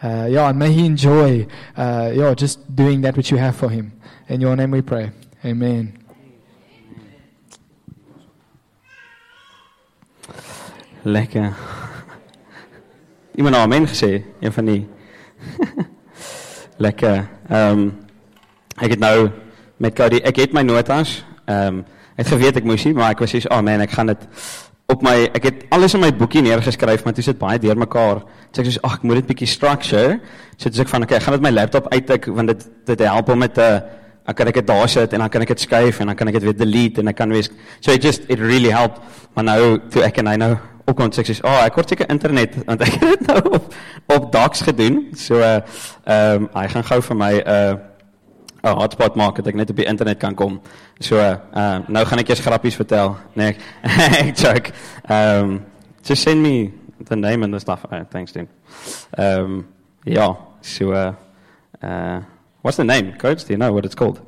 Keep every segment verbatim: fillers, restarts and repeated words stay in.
uh, yeah, and may he enjoy, uh, yeah, just doing that which you have for him. In your name we pray. Amen. Lekker. Iemand nou amen gesê, een van die. Lekker. Um, ek het nou met Cody, ek het my notas, um, ek het geweet ek moes nie, maar ek was soos, oh man, ek gaan dit op my, ek het alles in my boekie neergeskryf, maar toe sit baie deur mekaar. So ek soos, ag, ek moet dit bietjie structure. So dis ek van, okay, ek gaan dit my laptop uittik, want dit dit help om met 'n uh, dan kan ek dit daar sit en dan kan ek dit skuif en dan kan ek dit weer delete en ek kan weer, so it just it really helped. Maar nou toe ek en hy nou ook kon sê, oh, ek word seker internet, want ek het dit nou op, op Docs gedoen, so, uh, um, hy gaan gou vir my, uh, een hotspot maak, dat ek net op die internet kan kom, so, uh, nou gaan ek eers grappies vertel, nee, ek joke, um, just send me the name and the stuff, uh, thanks dude, um, ja, so, uh, uh, what's the name, Coach, do you know what it's called?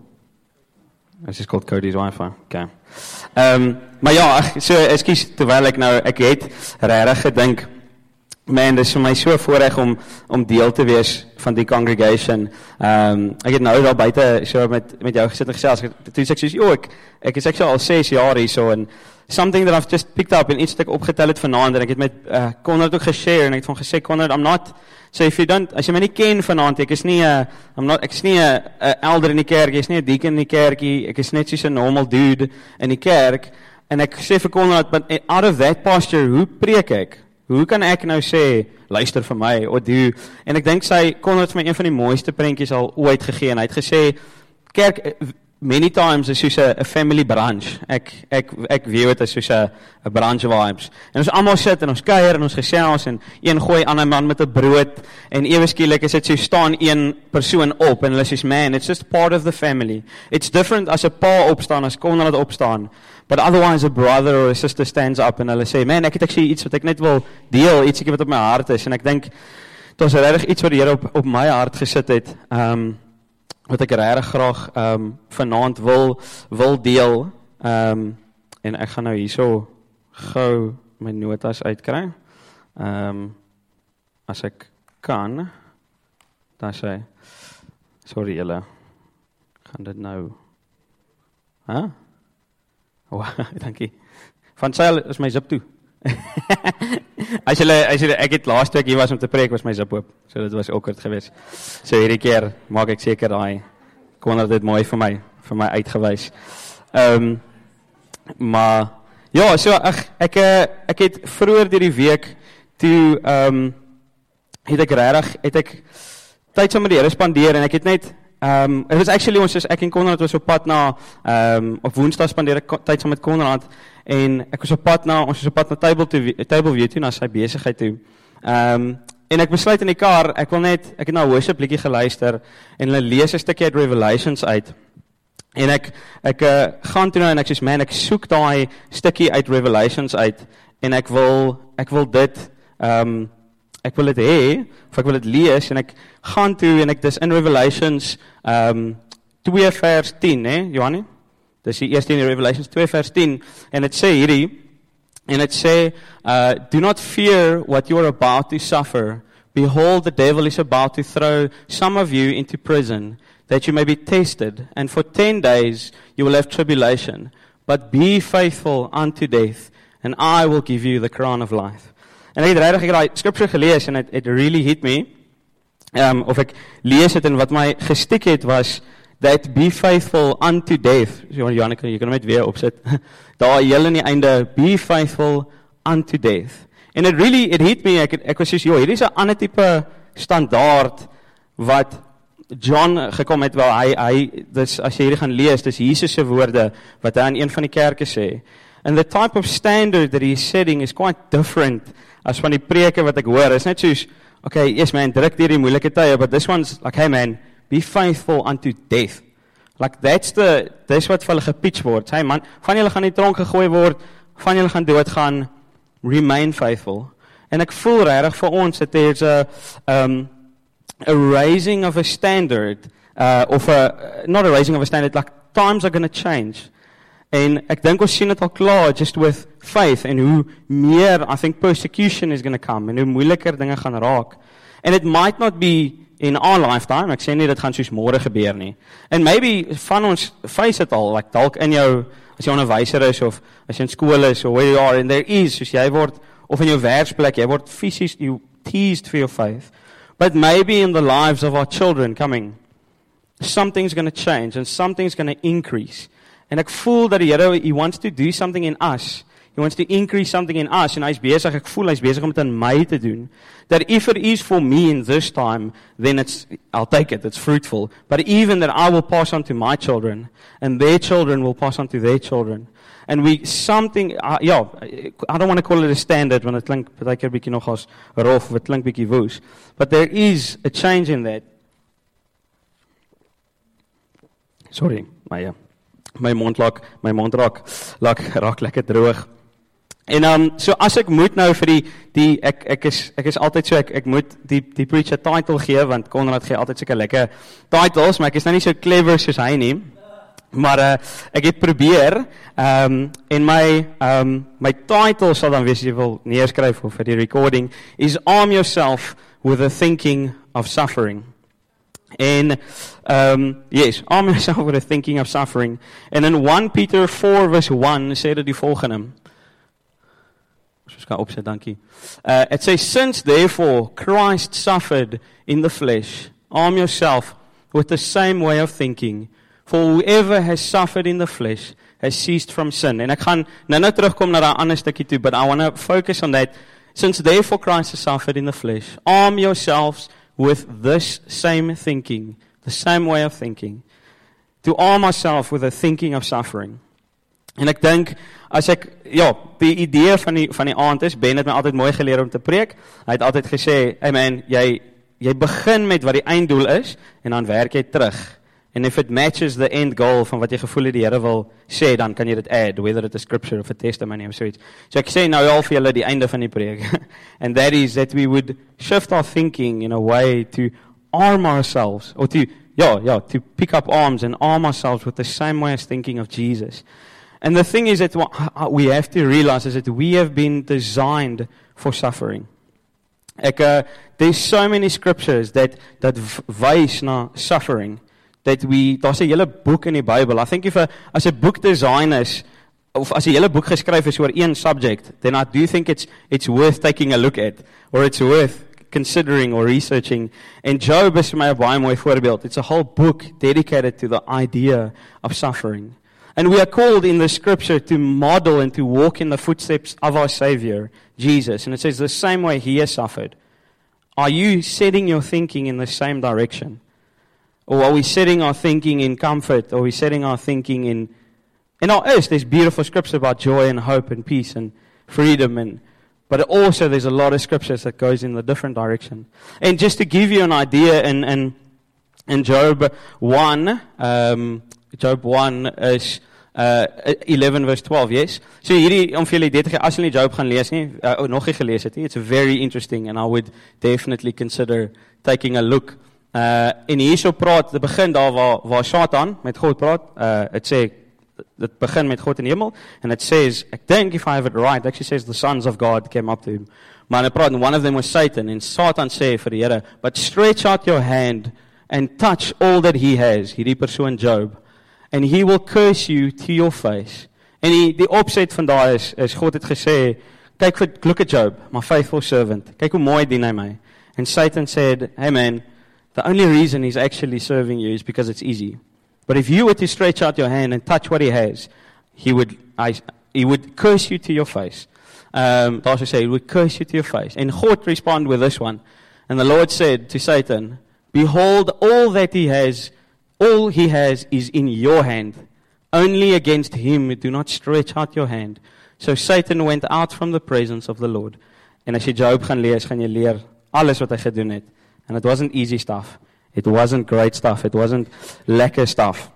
It's just called Cody's Wi-Fi, okay. Um, maar ja, so, excuse, terwyl ek nou, ek het regtig gedink, man, dit is vir my so voorreg om, om deel te wees van die congregation. Um, ek het nou daar buite so met, met jou gesit en gesels, toe sê ek soos, joh, ek, ek is ek so al ses jaar hier so, en something that I've just picked up, en iets wat ek opgetel het vanaand, en ek het met uh, Conrad ook geshare, en ek het van gesê, Conrad, I'm not, so if you don't, as jy my nie ken vanaand, ek is nie, uh, I'm not, ek is nie een uh, elder in die kerk, ek is nie een deacon in die kerkie, ek is net soos een normal dude in die kerk, en ek sê vir Conrad, but out of that posture, hoe preek ek? Hoe kan ek nou sê, luister vir my, of do, en ek dink sy, Conrad vir my een van die mooiste prentjies al ooit gegee, en hy het gesê, kerk, many times is soos a family branch. Ek ek ek weet dit is soos 'n 'n branch vibes. En ons almal sit en ons kuier en ons gesels en een gooi ander man met 'n brood en ewe skielik is dit so staan een persoon op en hulle sê man, it's just part of the family. It's different as 'n pa opstaan as Conrad opstaan. But otherwise a brother or a sister stands up en hulle sê man, ek het ek sê iets wat ek net wil deel, ietsie wat op my hart is en ek dink dit was regtig iets wat die Here op op my hart gesit het. Um wat ek regtig graag um, vanaand wil, wil deel, um, en ek gaan nou hierso gou my notas uitkry, um, as ek kan, dan sê, sorry julle, gaan dit nou, huh? Oh, dankie, van Seil is my zip toe, as julle, as julle, ek het laatst toe ek hier was om te preek, was my zip oop, so dit was awkward geweest. So hierdie keer maak ek seker daai, Conrad dit mooi vir my, vir my uitgewys. Um, maar, ja, so ek, ek, ek het vroeër deur die week, toe, um, het ek regtig, het ek tyd saam met die Here spandeer, en ek het net, Um, it was actually ons, ek en Conrad was op pad na, um, op Woensdag spandeer ek tyd saam met Conrad, en ek was op pad na, ons was op pad na Tableview toe, na sy besigheid toe, um, en ek besluit in die kar, ek wil net, ek het na worship liedjie geluister, en hulle lees 'n stukkie uit Revelations uit, en ek, ek uh, gaan toe nou, en ek sê, man, ek soek daai stukkie uit Revelations uit, en ek wil, ek wil dit, um, ek wil dit hê, of ek wil dit lees, en ek gaan toe, en ek, dis in Revelations, um, twee vers tien, hè, Johannie? Dis die eerste in Revelations twee vers tien, en het sê hierdie, en het sê, uh, do not fear what you are about to suffer, behold, the devil is about to throw some of you into prison, that you may be tested, and for ten days you will have tribulation, but be faithful unto death, and I will give you the crown of life. En ek het regtig ek het daai scripture gelees en it, it really hit me. Um, of ek lees het en wat my gestik het was that be faithful unto death. So Janneke, jy kan hom net weer opsit. Daar heel in die einde be faithful unto death. En it really it hit me. Ek ek was soos, joh, hierdie is 'n ander tipe standaard wat John gekom het wel hy hy dis as jy hierdie gaan lees, dis Jesus se woorde wat hy aan een van die kerke sê. And the type of standard that he is setting is quite different as van die preke wat ek hoor. It's not soos, okay, yes man, druk deur die moeilike tye, but this one's like, hey man, be faithful unto death. Like that's the, dis wat vir hulle gepitch word. Hey man, van julle gaan in die tronk gegooi word, van julle gaan doodgaan, remain faithful. En ek voel regtig vir ons that there's a, um, a raising of a standard, uh, of a, not a raising of a standard, like times are going to change. En ek dink ons sien dit al klaar, just with faith, en hoe meer, I think persecution is going to come, en hoe moeiliker dinge gaan raak. And it might not be in our lifetime, ek sê nie dit gaan soos môre gebeur nie. And maybe van ons face it al, like dalk in jou, as jy onderwyser is, of as jy in skool is, or where you are, and there is, soos jy word, of in jou werksplek, jy word fisies, you teased for your faith. But maybe in the lives of our children coming, something's going to change, and something's going to increase. And ek voel dat die Here, He wants to do something in us. He wants to increase something in us, en hy's besig, ek voel hy's besig om dit in my te doen. That if it is for me in this time, then it's, I'll take it, it's fruitful. But even that I will pass on to my children, and their children will pass on to their children. And we, something, uh, ja, I don't want to call it a standard, want het klink partykeer bietjie nog as rof, of het klink bietjie woes. But there is a change in that. Sorry, my, uh, my mond raak, my mond raak, raak, raak lekker droog. En um, so as ek moet nou vir die, die ek, ek, is, ek is altyd so, ek, ek moet die, die preacher title gee, want Konrad gee altyd soke lekker titles, maar ek is nou nie so clever soos hy nie. Maar uh, ek het probeer, um, en my, um, my title sal dan wees, jy wil neerskryf of vir die recording, is Arm Yourself with the Thinking of Suffering. En, um, yes, arm yourself with the thinking of suffering. En in First Peter four verse one sê dit die volgende. Ons kan opset, dankie. Uh, it says, since therefore Christ suffered in the flesh, arm yourself with the same way of thinking. For whoever has suffered in the flesh has ceased from sin. En ek gaan nou nou terugkom na daai ander stukkie toe, but I want to focus on that. Since therefore Christ has suffered in the flesh, arm yourselves with this same thinking, the same way of thinking. To arm ourselves with the thinking of suffering. En ek dink, as ek, ja, die idee van die, van die aand is, Ben het my altyd mooi geleer om te preek. Hy het altyd gesê, hey man, jy, jy begin met wat die einddoel is, en dan werk jy terug. And if it matches the end goal van wat jy gevoel het die Here wil sê, dan kan jy dit add, whether it is scripture of a testimony of so iets. So ek sê nou al vir julle die einde van die preek. And that is that we would shift our thinking in a way to arm ourselves, or to, yeah, yeah, to pick up arms and arm ourselves with the same way as thinking of Jesus. And the thing is that what we have to realize is that we have been designed for suffering. Ek, uh, there's so many scriptures that, that wys na suffering. That we, daar's 'n hele boek in die Bybel. I think if a, as 'n boek design is, of as 'n hele boek geskryf is oor een subject, then I do think it's, it's worth taking a look at, or it's worth considering or researching. And Job is vir my 'n baie mooi voorbeeld. It's a whole book dedicated to the idea of suffering. And we are called in the scripture to model and to walk in the footsteps of our Savior, Jesus. And it says the same way He has suffered. Are you setting your thinking in the same direction? Or are we setting our thinking in comfort? Or are we setting our thinking in... In our earth, there's beautiful scriptures about joy and hope and peace and freedom. And But also there's a lot of scriptures that goes in the different direction. And just to give you an idea, in, in, in Job one, um, Job one is... Uh, eleven verse twelve, yes. So hierdie, om vir julle idee te gee, as julle nie Job gaan lees nie, uh, nog nie gelees het nie, it's very interesting and I would definitely consider taking a look. Uh, en hierso praat, dit begin daar waar, waar Satan met God praat, uh, het sê, dit begin met God in die hemel, and it says, ek dink if I have it right, it actually says the sons of God came up to him. Maar hy praat, and one of them was Satan, en Satan sê vir die Here, but stretch out your hand and touch all that he has, hierdie persoon Job, and he will curse you to your face. En die, die opset van daar is, is God het gesê, kyk vir, look at Job, my faithful servant, kyk hoe mooi dien hy my. And Satan said, hey man, the only reason he's actually serving you is because it's easy. But if you were to stretch out your hand and touch what he has, he would, I, he would curse you to your face. Um, daar sê, he would curse you to your face. And God responded with this one. And the Lord said to Satan, behold, all that he has All he has is in your hand. Only against him do not stretch out your hand. So Satan went out from the presence of the Lord. En as jy Job gaan lees, gaan jy leer alles wat hy gedoen het. And it wasn't easy stuff. It wasn't great stuff. It wasn't lekker stuff.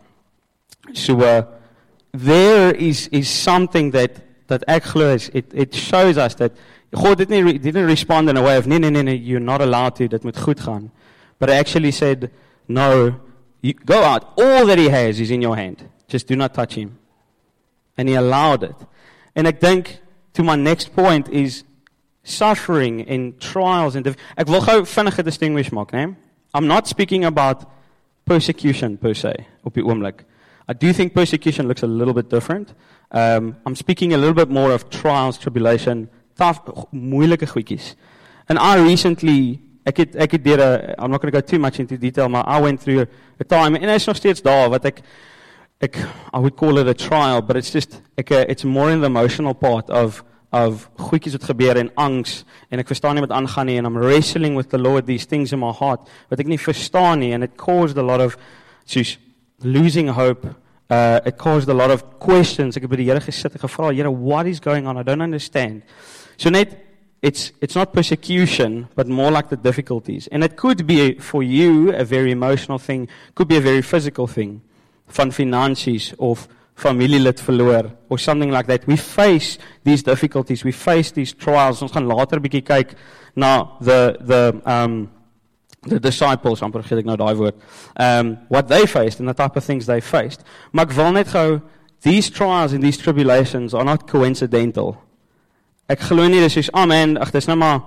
So uh, there is is something that that ek glo is, it it shows us that God did not didn't respond in a way of nee nee nee nee, you're not allowed to, dit moet goed gaan. But he actually said, no, you go out. All that he has is in your hand. Just do not touch him. And he allowed it. And I think, to my next point is, suffering en trials en ek wil gou vinnig 'n distinguish maak, né? I'm not speaking about persecution per se op die oomblik. I do think persecution looks a little bit different. Um, I'm speaking a little bit more of trials, tribulation, tough, moeilike goedjies. And I recently, ek het, ek het deur a, I'm not going to go too much into detail, maar I went through a time, en is nog steeds daar, wat ek, ek, I would call it a trial, but it's just, ek, it's more in the emotional part of, of goedjies wat gebeur en angs, en ek verstaan nie wat aangaan nie, and I'm wrestling with the Lord, these things in my heart, wat ek nie verstaan nie, and it caused a lot of, soos, losing hope. Uh, it caused a lot of questions. Ek het by die Here gesit en gevra, Here, what is going on? I don't understand. So net, it's it's not persecution, but more like the difficulties. And it could be, for you, a very emotional thing, could be a very physical thing, van finansies, of familielid verloor, or something like that. We face these difficulties, we face these trials. Ons gaan later 'n bietjie kyk na the, the, um, the disciples, amper vergeet ek nou daai woord, um, what they faced and the type of things they faced. Maar ek wil net gou, these trials and these tribulations are not coincidental. Ek glo nie, dis soos, oh man, ag, dis nou maar,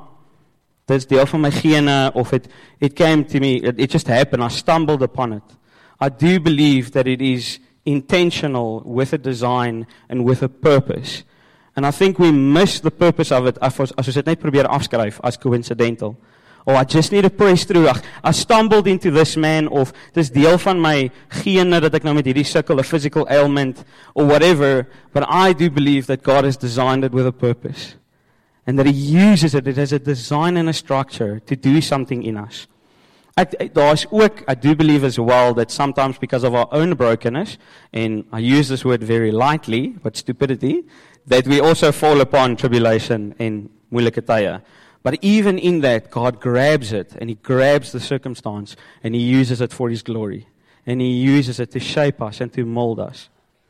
dis deel van my gene, of it, it came to me, it, it just happened, I stumbled upon it. I do believe that it is intentional, with a design, and with a purpose. And I think we miss the purpose of it, as ons dit net probeer afskryf, as coincidental. Oh, I just need to press through. I, I stumbled into this man, of dis deel van my gene dat ek nou met hierdie sukkel, a physical ailment, or whatever, but I do believe that God has designed it with a purpose. And that He uses it, it has a design and a structure to do something in us. Ek, ek, daar is ook, I do believe as well, that sometimes because of our own brokenness, and I use this word very lightly, but stupidity, that we also fall upon tribulation en moeilike tye. But even in that, God grabs it, and He grabs the circumstance, and He uses it for His glory. And He uses it to shape us and to mold us.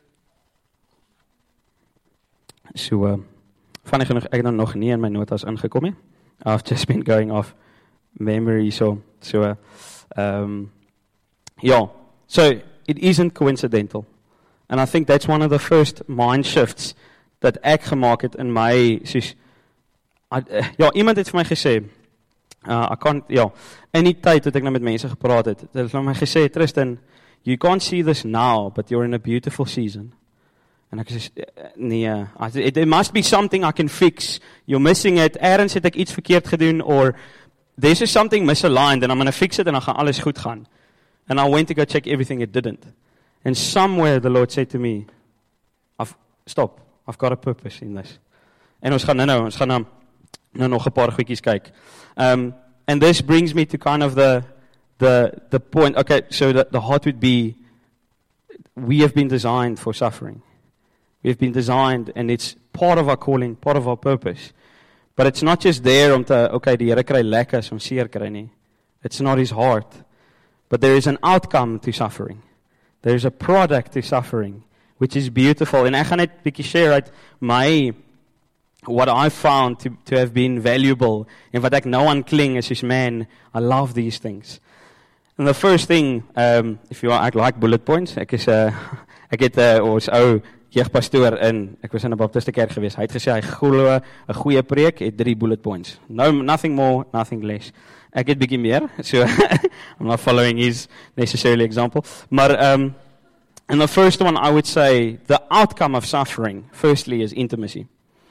So, uh, funny genoeg, ek het nog nie in my notas ingekom nie. I've just been going off memory, so, so, uh, um, yeah. So, it isn't coincidental. And I think that's one of the first mind shifts that ek gemaak het in my, soos, I, uh, ja, iemand het vir my gesê, uh, I can't, ja, in die tyd dat ek nou met mense gepraat het, het vir my gesê, Tristan, you can't see this now, but you're in a beautiful season. En ek sê, nee, uh, there must be something I can fix, you're missing it, ergens het ek iets verkeerd gedoen, or there's just something misaligned, and I'm going to fix it, en dan gaan alles goed gaan. And I went to go check everything, it didn't. And somewhere the Lord said to me, I've, stop, I've got a purpose in this. En ons gaan nou nou, ons gaan nou, nou nog 'n paar goedjies kyk. Um, and this brings me to kind of the, the, the point, okay, so the, the heart would be, we have been designed for suffering. We have been designed, and it's part of our calling, part of our purpose. But it's not just there om te, okay, die Here kry lekker as om seer kry nie. It's not His heart. But there is an outcome to suffering. There is a product to suffering, which is beautiful. En ek gaan net 'n bietjie share uit my, what I found to, to have been valuable, en wat ek nou aankling is, is, man, I love these things. And the first thing, um, if you are, ek like bullet points, ek is, uh, ek het, uh, ons ou jeugpastoor in, ek was in 'n baptiste kerk gewees, hy het gesê, hy glo 'n goeie preek, het drie bullet points. No, nothing more, nothing less. Ek het bietjie meer, so, I'm not following his necessarily example. Maar, um, and the first one, I would say, the outcome of suffering, firstly, is intimacy.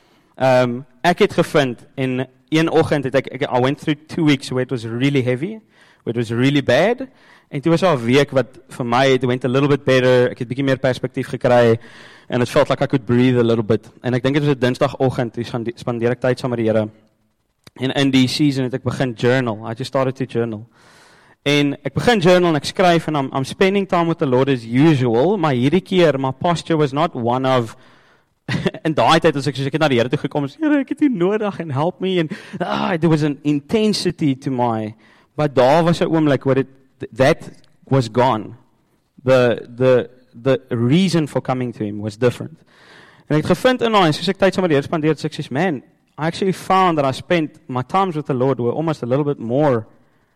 Um, ek het gevind, in een oggend het ek, ek, I went through two weeks where it was really heavy, where it was really bad, en toe was al 'n week wat vir my, it went a little bit better, ek het bietjie meer perspektief gekry, and it felt like I could breathe a little bit. En ek dink dit was 'n Dinsdagoggend, toe spandeer ek tyd saam met die Here. En in die season het ek begin journal. I just started to journal. En ek begin journal en ek skryf, en I'm, I'm spending time with the Lord as usual, maar hierdie keer, my posture was not one of, in daai tyd as ek soos ek het na die Here toe gekom, en sê, Here, ek het U nodig, en help me, en ah, there was an intensity to my, but daar was 'n oomblik where it, that was gone. The, the, the reason for coming to Him was different. En ek het gevind in daai, soos ek tyd saam met die Here spandeer, so ek sê, man, I actually found that I spent my times with the Lord were almost a little bit more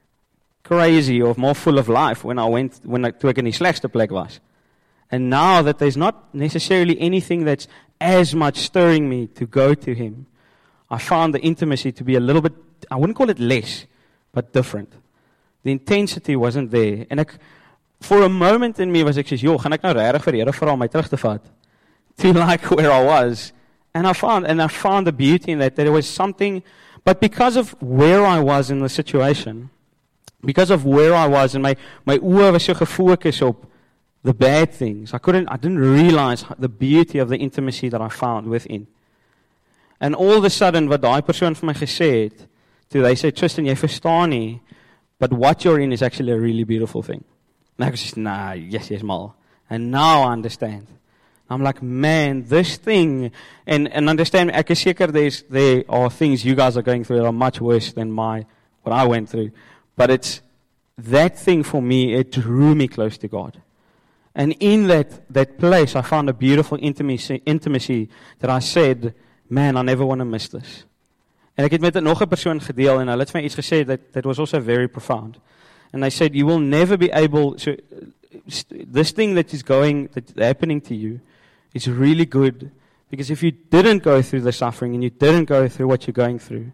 crazy or more full of life when I went, when I, toe ek in die slegste plek was. And now that there's not necessarily anything that's as much stirring me to go to Him, I found the intimacy to be a little bit, I wouldn't call it less, but different. The intensity wasn't there. En ek, for a moment in me was ek sê, joh, gaan ek nou regtig vir die Here vra om my terug te vat? To like where I was. And I found, and I found the beauty in that, that it was something, but because of where I was in the situation, because of where I was, and my, my oor was so gefocus op the bad things, I couldn't, I didn't realize the beauty of the intimacy that I found within. And all of a sudden, wat daai persoon vir my gesê het, toe hy sê, Tristan, jy verstaan nie, but what you're in is actually a really beautiful thing. And I was just, nah, yes, yes, mal. And now I understand. I'm like, man, this thing, and, and understand, ek is seker there's, there are things you guys are going through that are much worse than my, what I went through. But it's, that thing for me, it drew me close to God. And in that, that place, I found a beautiful intimacy, intimacy that I said, man, I never want to miss this. En ek het met nog 'n persoon gedeel, en hulle het vir my iets gesê that, that was also very profound. And they said, you will never be able, so, this thing that is going, that's happening to you, is really good, because if you didn't go through the suffering, and you didn't go through what you're going through,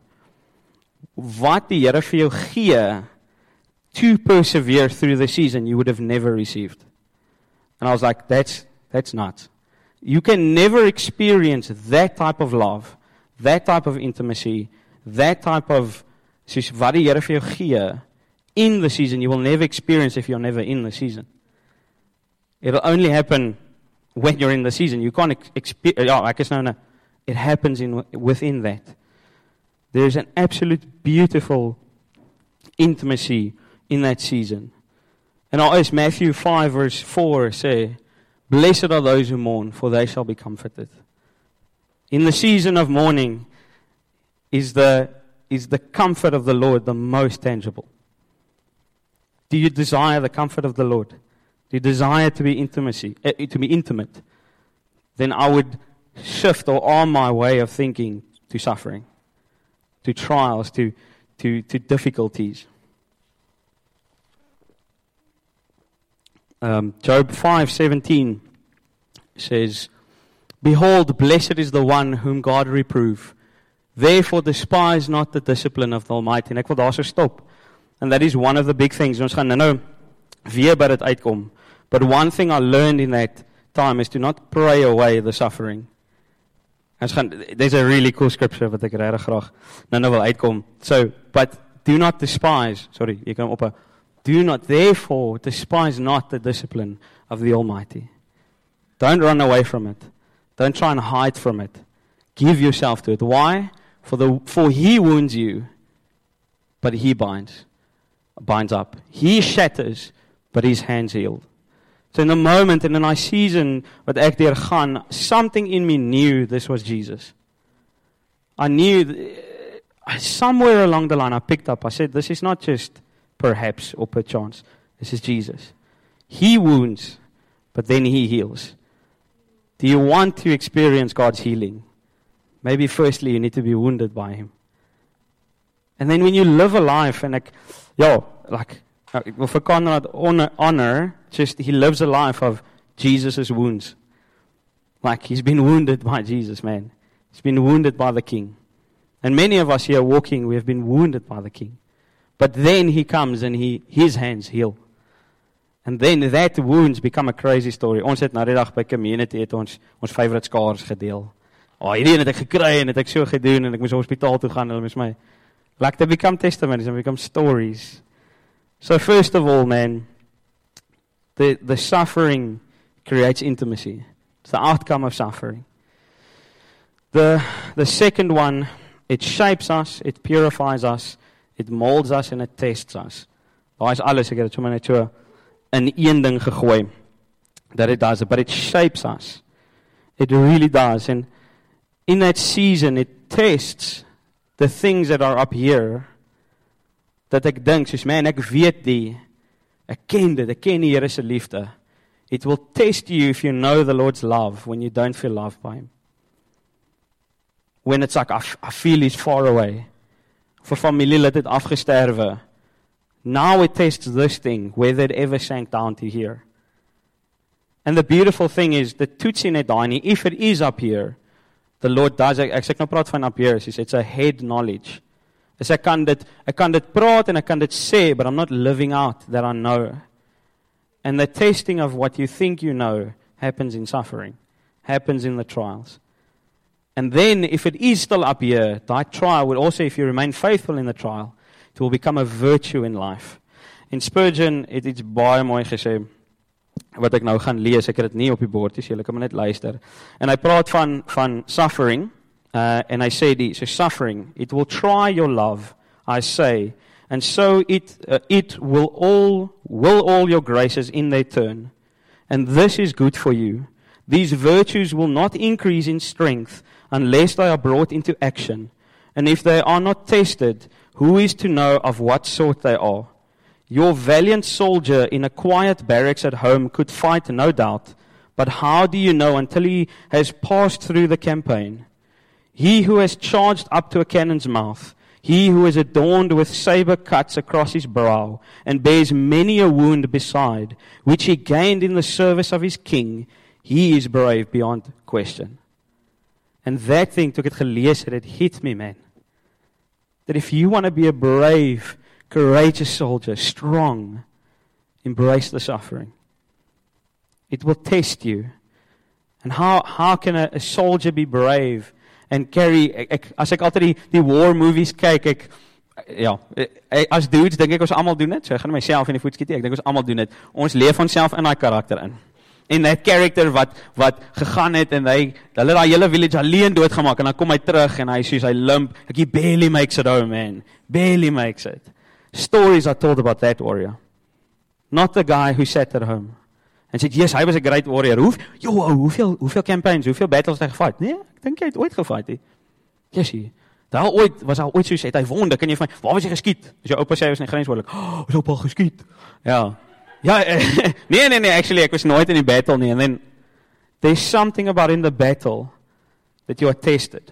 wat die Here vir jou gee, to persevere through the season, you would have never received. And I was like, that's, that's nuts. You can never experience that type of love, that type of intimacy, that type of, soos wat die Here vir jou gee, in the season, you will never experience if you're never in the season. It'll only happen when you're in the season. You can't experience, ja, ek is nou nou, it happens in within that. There's an absolute beautiful intimacy in that season. And I ask Matthew five verse four say, blessed are those who mourn, for they shall be comforted. In the season of mourning is the, is the comfort of the Lord the most tangible. Do you desire the comfort of the Lord? Do you desire to be intimacy, uh, to be intimate? Then I would shift or arm my way of thinking to suffering, to trials, to, to, to difficulties. Um, Job five seventeen says, behold, blessed is the one whom God reprove. Therefore despise not the discipline of the Almighty. En ek wil daar so stop. And that is one of the big things. Ons gaan nou weer by dit uitkom. But one thing I learned in that time is to not pray away the suffering. Ons gaan, there's a really cool scripture wat ek regtig graag nou nou wil uitkom. So, but do not despise, sorry, jy kan op 'n do not, therefore, despise not the discipline of the Almighty. Don't run away from it. Don't try and hide from it. Give yourself to it. Why? For the for He wounds you, but He binds, binds up. He shatters, but His hands heal. So in the moment, in my season, wat ek deur gaan, something in me knew this was Jesus. I knew, somewhere along the line, I picked up, I said, this is not just perhaps or perchance. This is Jesus. He wounds, but then He heals. Do you want to experience God's healing? Maybe firstly you need to be wounded by Him. And then when you live a life, and like, yo, like, ek wil vir Conrad honor, honor, just he lives a life of Jesus' wounds. Like, he's been wounded by Jesus, man. He's been wounded by the King. And many of us here walking, we have been wounded by the King. But then He comes and he, His hands heal. And then that wounds become a crazy story. Ons het nou die dag by community het ons ons favorite scars gedeel. Oh, hierdie het ek gekry en het ek so gedoen en ek moes hospitaal toe gaan en hulle moes my like they become testimonies and become stories. So first of all, man, the the suffering creates intimacy. It's the outcome of suffering. The the second one, it shapes us, it purifies us, it molds us and it tests us. Daar is alles, ek het dit sommer net so in een ding gegooi. That it does it, but it shapes us. It really does. And in that season, it tests the things that are up here. Dat ek dink, soos man, ek weet die, ek ken dit, ek ken die Here se liefde. It will test you if you know the Lord's love when you don't feel loved by Him. When it's like, I, I feel He's far away. Vir familielid het afgesterwe. Now it tests this thing, whether it ever sank down to here. And the beautiful thing is, the toetsie net daai nie, if it is up here, The Lord does, ek, ek sê ek nou praat van up here, he says, it's a head knowledge. Is ek kan dit, ek kan dit praat en ek kan dit sê, but I'm not living out that I know. And the testing of what you think you know happens in suffering, happens in the trials. And then, if it is still up here, that trial will also, if you remain faithful in the trial, it will become a virtue in life. In Spurgeon, het iets baie mooi gesê, wat ek nou gaan lees, ek het dit nie op die bord, so julle kan maar net luister. En hy praat van, van suffering, uh, en hy sê die, so suffering, it will try your love, I say, and so it, uh, it will all, will all your graces in their turn. And this is good for you. These virtues will not increase in strength, unless they are brought into action. And if they are not tested, who is to know of what sort they are? Your valiant soldier in a quiet barracks at home could fight, no doubt, but how do you know until he has passed through the campaign? He who has charged up to a cannon's mouth, he who is adorned with saber cuts across his brow, and bears many a wound beside, which he gained in the service of his king, he is brave beyond question. And that thing, toe ek het gelees het, it hit me, man. That if you want to be a brave, courageous soldier, strong, embrace the suffering. It will test you. And how, how can a, a soldier be brave and carry, ek, ek, as ek altyd die, die war movies kyk, ek, ja, ek, as dudes, denk ek ons allemaal doen het, so ek gaan myself in die voet skiet, ek denk ons allemaal doen het, ons leef onsself in die karakter in. En die character wat, wat gegaan het, en hy, hulle die hele village alleen doodgemaak, en dan kom hy terug, en hy soos hy limp, ek, he barely makes it home, man, barely makes it. Stories are told about that warrior. Not the guy who sat at home, and said, yes, hy was a great warrior. Hoe, yo, hoeveel, hoeveel campaigns, hoeveel battles het hy gefight? Nee, ek dink hy het ooit gefight, he. Yes, he. Daar ooit, was hy ooit soos, het hy wonde, kan jy van, waar was hy geskiet? As jou opa sê, hy was nie grenswoordelik, oh, was opa geskiet? Ja, ja, nee, nee, nee, actually, ek was nooit in die battle nie, and then, there's something about in the battle, that you are tested.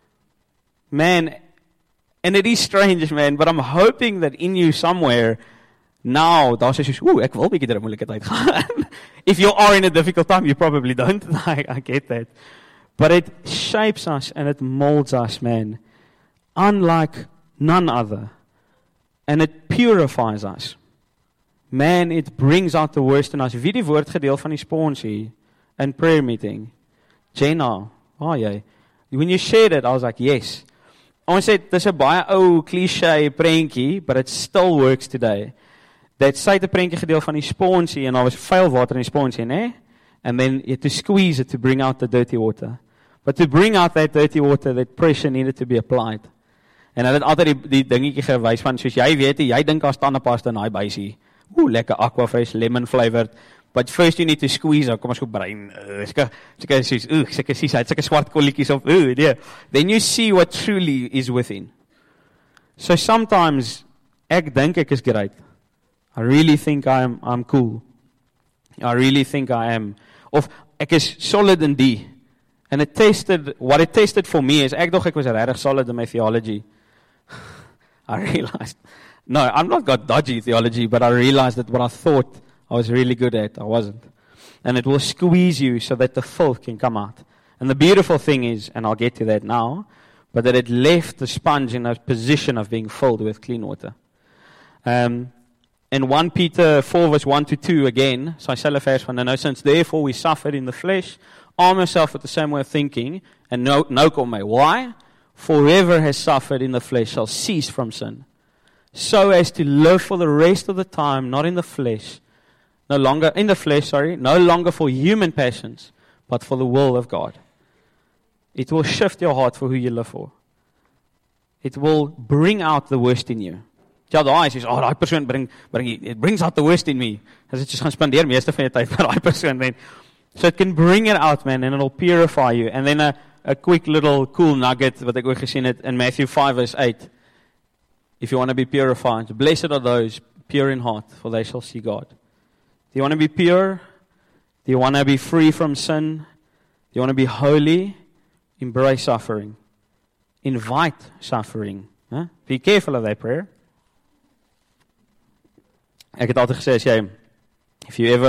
Man, and it is strange, man, but I'm hoping that in you somewhere, now, daar sê jy, ooh, ek wil bietjie deur 'n moeilike tyd gaan. If you are in a difficult time, you probably don't, I, I get that. But it shapes us, and it molds us, man, unlike none other, and it purifies us. Man, it brings out the worst in us. Wie die woord gedeel van die sponsie in prayer meeting? Jenna, waar jy? When you shared it, I was like, yes. Ons sê, dis 'n baie ou cliché prentjie, but it still works today. Dat sy het 'n prentjie gedeel van die sponsie, en daar was vuil water in die sponsie, né? And then you had to squeeze it to bring out the dirty water. But to bring out that dirty water, that pressure needed to be applied. En hulle het altyd die, die dingetjie gewys van, soos jy weet, jy dink as tandepasta in daai buisie. Ooh, lekker aquafresh, lemon flavored. But first you need to squeeze, oh, kom ons goed brein. Uh, Sekke, sekke, soos, ooh, sekke, sies uit, sekke swart kolletjies op, ooh, nee. Then you see what truly is within. So sometimes, ek dink ek is great. I really think I am, I'm cool. I really think I am. Of, ek is solid in die. And it tested, what it tested for me is, ek dog ek was regtig solid in my theology. I realized, no, I'm not got dodgy theology, but I realized that what I thought I was really good at, I wasn't. And it will squeeze you so that the filth can come out. And the beautiful thing is, and I'll get to that now, but that it left the sponge in a position of being filled with clean water. Um, in First Peter four verse one to two again, so I sê hulle vers van, nou since therefore we suffered in the flesh, arm yourself with the same way of thinking, and no, no kom my. Why? For whoever has suffered in the flesh shall cease from sin, so as to live for the rest of the time, not in the flesh, no longer, in the flesh, sorry, no longer for human passions, but for the will of God. It will shift your heart for who you live for. It will bring out the worst in you. Ja, daai is, oh, daai persoon bring, bring, it brings out the worst in me. As ek just gaan spandeer meeste van die tyd met daai persoon, then, so it can bring it out, man, and it'll purify you. And then a, a quick little cool nugget, wat ek ook gesien het in Matthew five verse eight. If you want to be purified, blessed are those pure in heart, for they shall see God. Do you want to be pure? Do you want to be free from sin? Do you want to be holy? Embrace suffering. Invite suffering. Huh? Be careful of that prayer. Ek het altyd gesê, as jy, if you ever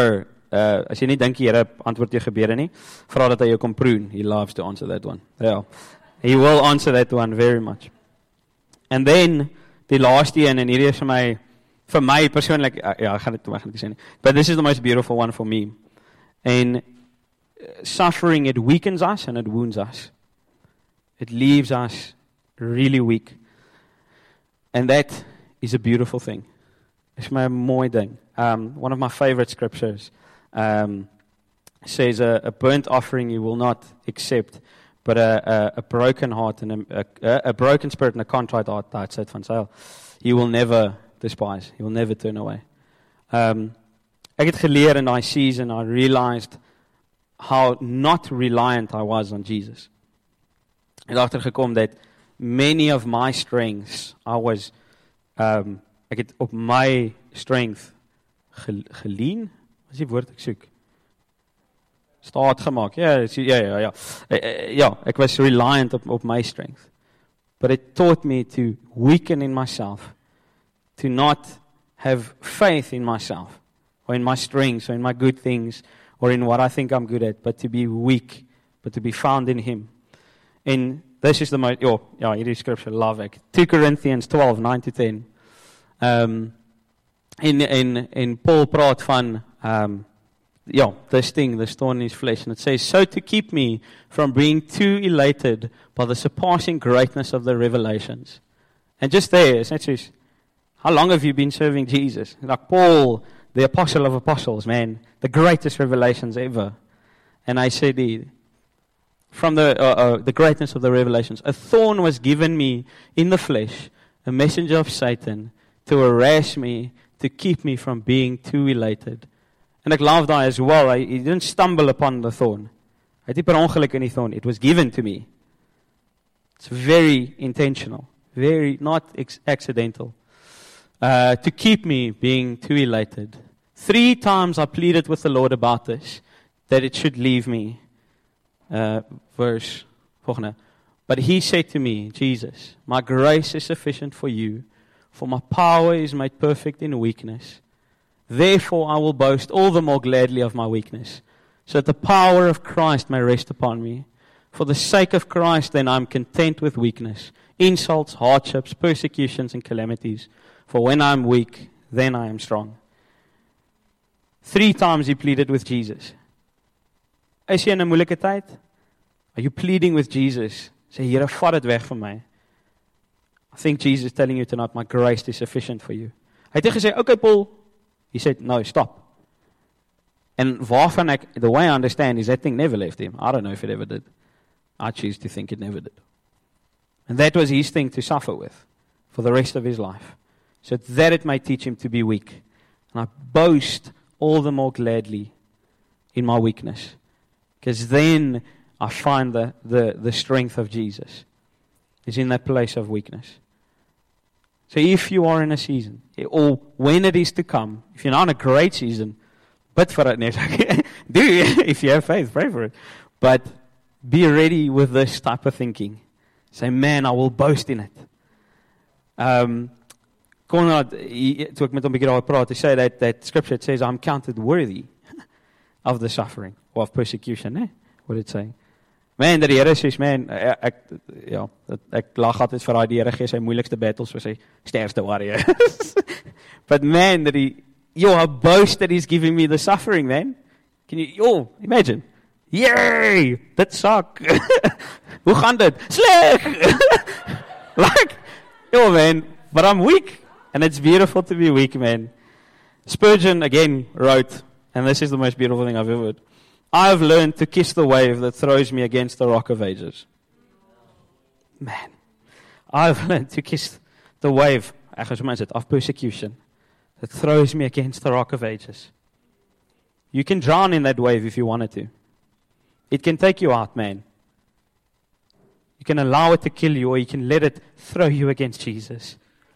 uh, as jy nie dink die Here antwoord jou gebede nie, vra dat hy jou kom proon. He loves to answer that one. Yeah. He will answer that one very much. And then, die laaste een, en hierdie is vir my, vir my persoonlik, uh, ja, ek gaan dit, ek gaan dit sê nie, but this is the most beautiful one for me. And suffering, it weakens us and it wounds us. It leaves us really weak. And that is a beautiful thing. It's my mooi ding. Um, one of my favorite scriptures um, says, a, a burnt offering you will not accept, but a, a, a broken heart and a, a, a broken spirit and a contrite heart, that's it van sale. You will never despise. You will never turn away. Um, ek het geleer in daai season, I realized how not reliant I was on Jesus. Ek het agtergekom dat many of my strengths, I was, um, ek het op my strength ge, geleen, wat is die woord ek soek? Staat gemaak, ja, ja, ja, ja, ja, ek was reliant op, op my strength. But it taught me to weaken in myself, to not have faith in myself, or in my strengths, or in my good things, or in what I think I'm good at, but to be weak, but to be found in Him. And this is the most, oh, ja, hierdie scripture, love ek. two Corinthians twelve, nine to ten. Um, en, en, en Paul praat van, um, ja, this thing, this thorn in his flesh, and it says, so to keep me from being too elated by the surpassing greatness of the revelations. And just there, it's not just, how long have you been serving Jesus? Like Paul, the apostle of apostles, man, the greatest revelations ever. And I said, from the uh, uh, the greatness of the revelations, a thorn was given me in the flesh, a messenger of Satan, to harass me, to keep me from being too elated. And ek love that as well. He didn't stumble upon the thorn. Hy het nie per ongeluk in die thorn. It was given to me. It's very intentional, very not ex- accidental. Uh, to keep me being too elated. Three times I pleaded with the Lord about this, that it should leave me. Uh, verse, volgende. But He said to me, Jesus, my grace is sufficient for you, for my power is made perfect in weakness. Therefore I will boast all the more gladly of my weakness, so that the power of Christ may rest upon me. For the sake of Christ, then I am content with weakness, insults, hardships, persecutions, and calamities. For when I am weak, then I am strong. Three times he pleaded with Jesus. Is jy in 'n moeilike tyd? Are you pleading with Jesus? Sê, Here, vat dit weg van my. I think Jesus is telling you tonight, my grace is sufficient for you. Hy het nie gesê, okay, Paul. He said, no, stop. And waarvan ek, the way I understand is that thing never left him. I don't know if it ever did. I choose to think it never did. And that was his thing to suffer with for the rest of his life. So that it might teach him to be weak. And I boast all the more gladly in my weakness. Because then I find the, the, the strength of Jesus is in that place of weakness. So if you are in a season, or when it is to come, if you're not in a great season, bid for it, do if you have faith, pray for it. But be ready with this type of thinking. Say, man, I will boast in it. Um, Konrad, toe ek met hom 'n bietjie daaroor praat, hy sê that that scripture, it says I'm counted worthy of the suffering or of persecution, eh? What did it say? Man, dat die Here sê, man, ek ja, ek lag altyd vir daai die Here gee sy moeilikste battles vir sy sterkste warriors. But man, that he, yo, I boast that he's giving me the suffering, man. Can you, yo, imagine? Yay! Dit sak. Hoe gaan dit? Sleg! Like, yo, man, but I'm weak. And it's beautiful to be weak, man. Spurgeon, again, wrote, and this is the most beautiful thing I've ever heard. I have learned to kiss the wave that throws me against the rock of ages. Man, I've learned to kiss the wave, of persecution that throws me against the rock of ages. You can drown in that wave if you wanted to. It can take you out, man. You can allow it to kill you, or you can let it throw you against Jesus.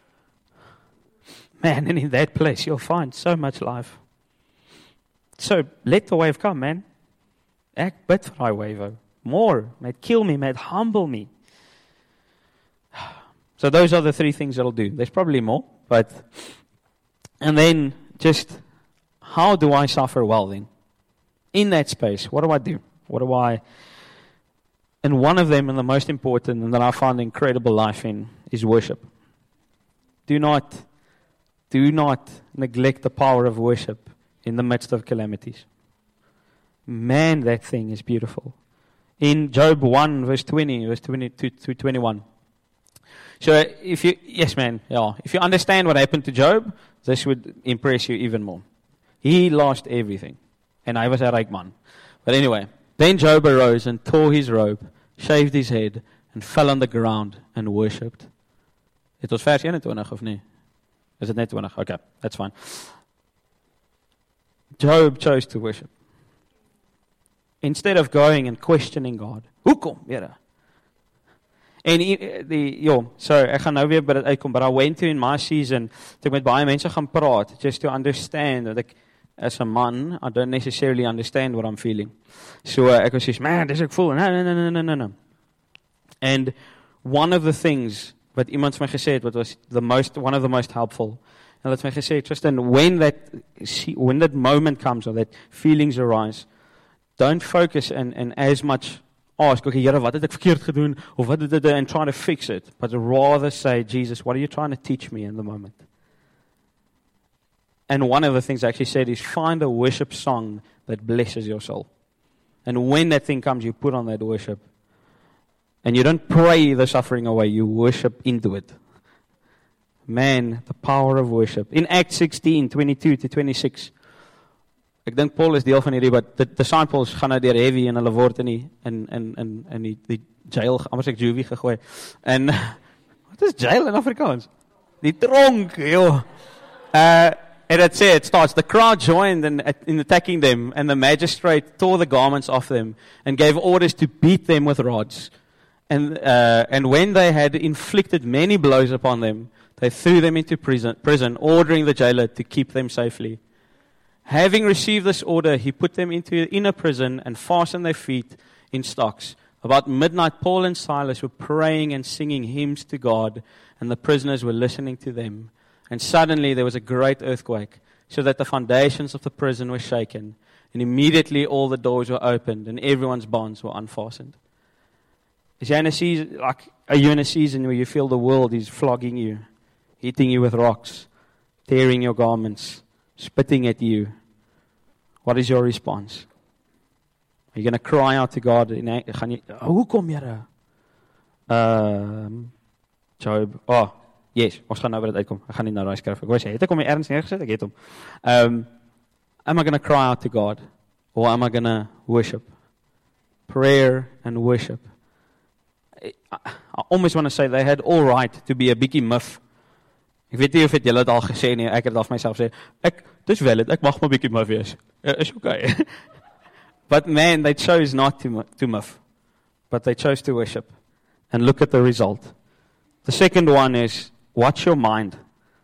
Man, and in that place you'll find so much life. So let the wave come, man. Ek bid vir daai wave. More. May it kill me, may it humble me. So those are the three things that'll do. There's probably more, but and then just how do I suffer well then? in that space, what do I do? What do I... And one of them, and the most important, and that I find incredible life in, is worship. Do not, do not neglect the power of worship in the midst of calamities. Man, that thing is beautiful. In Job one, verse twenty, verse twenty-two to twenty-one. So if you, yes man, yeah, if you understand what happened to Job, this would impress you even more. He lost everything. And I was a rijk man. But anyway, then Job arose and tore his robe, shaved his head, and fell on the ground and worshipped. It was vers eenentwintig, of nie? Is it net twenty? Okay, that's fine. Job chose to worship. Instead of going and questioning God. Hoekom, Here? En die, jo, so ek gaan nou weer by dit uitkom, but I went to in my season, toe ek met baie mense gaan praat, just to understand that ek, as a man, I don't necessarily understand what I'm feeling. So uh, ek was soos, man, dis ek voel, no, no, no, no, no, no. And one of the things, wat iemand vir my gesê het, wat was the most, one of the most helpful, en wat vir my gesê het, Tristan, when that, when that moment comes, or that feelings arise, don't focus and, and as much ask, okay, Here, wat het ek verkeerd gedoen, of wat het ek, and try to fix it, but rather say, Jesus, what are you trying to teach me in the moment? And one of the things I actually said is, find a worship song that blesses your soul. And when that thing comes, you put on that worship. And you don't pray the suffering away, you worship into it. Man, the power of worship. In Acts sixteen, twenty-two to twenty-six, ek dink Paul is deel van hierdie, but the disciples gaan nou deur heavy en hulle word in die, in, in, in, in die, die jail, anders ek juvie gegooi. En, wat is jail in Afrikaans? Die tronk, joh. Uh, and it said, it starts, the crowd joined in, in attacking them, and the magistrate tore the garments off them, and gave orders to beat them with rods. And, uh, and when they had inflicted many blows upon them, they threw them into prison, prison, ordering the jailer to keep them safely. Having received this order, he put them into the inner prison and fastened their feet in stocks. About midnight, Paul and Silas were praying and singing hymns to God, and the prisoners were listening to them. And suddenly there was a great earthquake, so that the foundations of the prison were shaken. And immediately all the doors were opened, and everyone's bonds were unfastened. Is jy in a season, like, are you in a season where you feel the world is flogging you, hitting you with rocks, tearing your garments, spitting at you? What is your response? Are you going to cry out to God? Gaan jy, hoekom, Here? Um, Job. Oh, yes, ons gaan nou weer dit uitkom. Ek gaan nie nou daai skryf. Ek wou sê, het ek hom hier ergens neergesit? Ek het hom. Um, am I going to cry out to God? Or am I going to worship? Prayer and worship. I, I almost want to say they had all right to be a bietjie muff. Ek weet nie of het julle het al gesê nie, ek het al vir myself sê, ek, dis wel het, ek mag maar bietjie muff wees. Uh, is okay. But man, they chose not to, to muff. But they chose to worship. And look at the result. The second one is, watch your mind.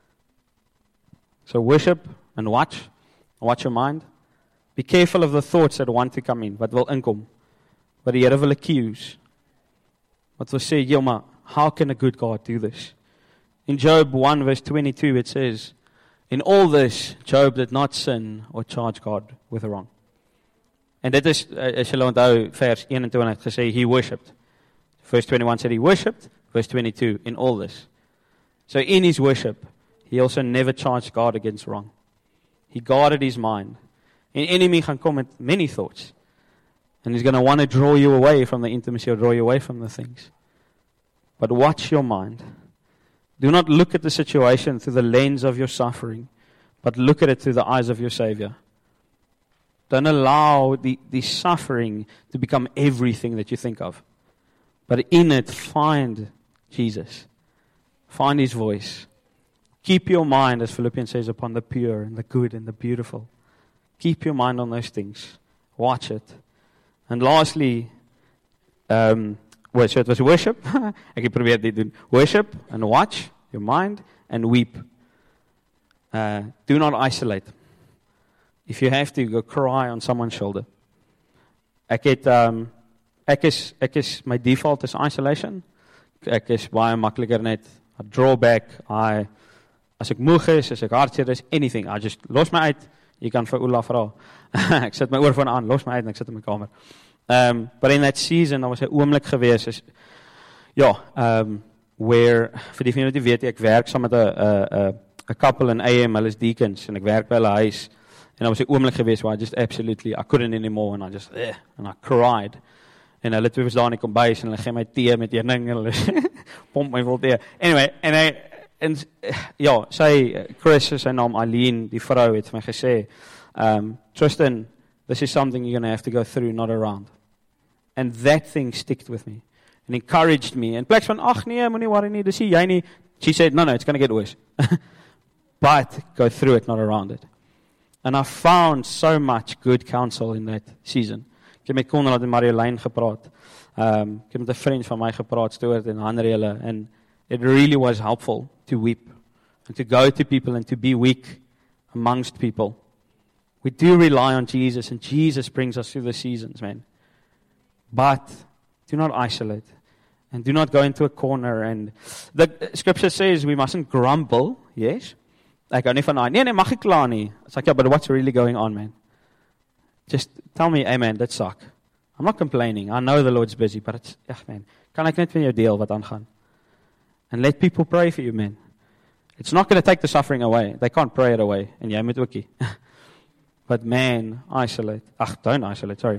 So worship and watch. Watch your mind. Be careful of the thoughts that want to come in, wat wil inkom. But die Here wil accuse. Wat wil sê, ja, maar, how can a good God do this? In Job one verse twenty-two it says, in all this, Job did not sin or charge God with a wrong. En dit is, as julle onthou, vers eenentwintig gesê, he worshipped. Verse twenty-one said he worshipped. Verse twenty-two, in all this. So in his worship, he also never charged God against wrong. He guarded his mind. An enemy gaan kom met many thoughts. And he's going to want to draw you away from the intimacy or draw you away from the things. But watch your mind. Do not look at the situation through the lens of your suffering, but look at it through the eyes of your Savior. Don't allow the, the suffering to become everything that you think of. But in it, find Jesus. Find His voice. Keep your mind, as Philippians says, upon the pure and the good and the beautiful. Keep your mind on those things. Watch it. And lastly, um, well, so it was worship. Ek het probeer dit doen. Worship and watch your mind and weep. Uh, do not isolate. If you have to, go cry on someone's shoulder. Ek het, um, ek is, ek is, my default is isolation. Ek is baie makliker net. I draw back. I, as ek moeg is, as ek hartseer is, anything. I just los my uit. Jy kan vir Ola vra. Ek sit my oorfoon aan, los my uit en ek sit in my kamer. Um, but in that season, daar was 'n oomblik gewees, is, ja, um, where, vir die van julle wat weet, ek werk saam met 'n 'n 'n 'n couple in A M, hulle is deacons, en ek werk by hulle huis, en daar was 'n oomblik gewees waar I just absolutely, I couldn't anymore, and I just, eh, and I cried. En hulle twee was daar in die kombuis, en hulle gee my tee met een ding, en hulle pomp my vol tee. Anyway, en hy, en, ja, sy, Chris, sy naam Eileen, die vrou, het vir my gesê, um, Tristan, this is something you're going to have to go through, not around. And that thing sticked with me, and encouraged me, en plek van, ach nee, moenie worry nie, dis nie jy nie. She said, no, no, it's going to get worse. But go through it, not around it. And I found so much good counsel in that season. Ek het met Konrad en Marjolein gepraat. Um, ek het met 'n vriend van my gepraat, Stuart en Henrielle, and it really was helpful to weep and to go to people and to be weak amongst people. We do rely on Jesus, and Jesus brings us through the seasons, man. But do not isolate, and do not go into a corner. And the scripture says we mustn't grumble, yes? Ek hou nie van, nee, nee, mag ek kla nie. It's like, yeah, but what's really going on, man? Just tell me, amen, that suck. I'm not complaining. I know the Lord's busy, but it's, ach man, kan ek net met jou deel wat aangaan? And let people pray for you, man. It's not going to take the suffering away. They can't pray it away. En jy moet ookie. But man, isolate. Ach, don't isolate, sorry.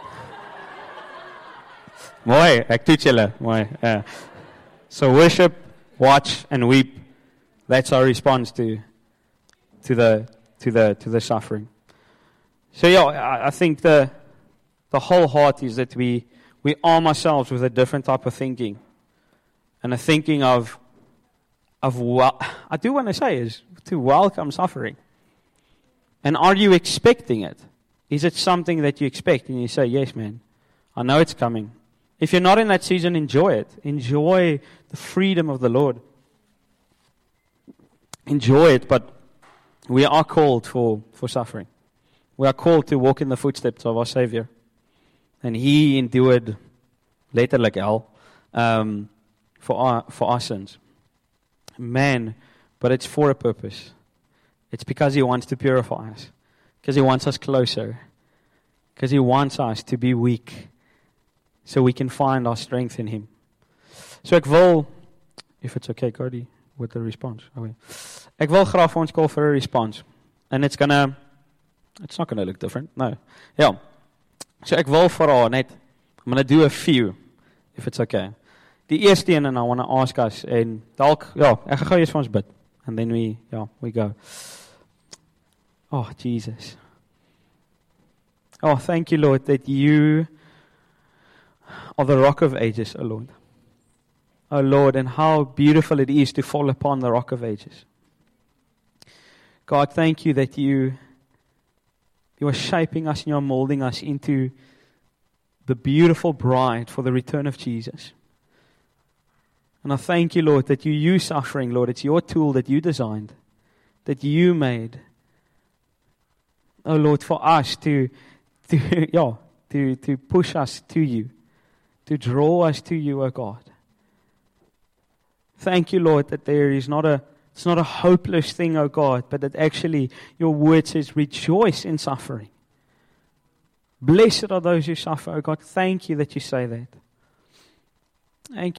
Mooi, ek toets julle. Mooi, yeah. So worship, watch, and weep. That's our response to to the to the to the suffering. So yeah, I, I think the the whole heart is that we we arm ourselves with a different type of thinking, and a thinking of of what I do want to say is to welcome suffering. And are you expecting it? Is it something that you expect and you say, yes, man, I know it's coming. If you're not in that season, enjoy it. Enjoy the freedom of the Lord. Enjoy it, but we are called for, for suffering. We are called to walk in the footsteps of our Savior. And He endured letterlijk hell um, for our for our sins. Man, but it's for a purpose. It's because He wants to purify us. Because He wants us closer. Because He wants us to be weak. So we can find our strength in Him. So ek wil, if it's okay, Cody, with the response. Okay. Ek wil graag vir ons call for a response. And it's gonna, it's not gonna look different. No. Ja. So ek wil vra net, I'm gonna do a few, if it's okay. Die eerste een, and I want to ask us, en dalk, ja, ek gaan gou eers vir ons bid. And then we, ja, we go. Oh, Jesus. Oh, thank you, Lord, that you are the rock of ages, oh Lord. Oh Lord, and how beautiful it is to fall upon the rock of ages. God, thank you that you, you are shaping us and you are molding us into the beautiful bride for the return of Jesus. And I thank you, Lord, that you use suffering, Lord. It's your tool that you designed, that you made. Oh Lord, for us to, to yeah, to, to push us to you, to draw us to you, oh God. Thank you, Lord, that there is not a, it's not a hopeless thing, oh God, but that actually your word says rejoice in suffering. Blessed are those who suffer, oh God. Thank you that you say that. Thank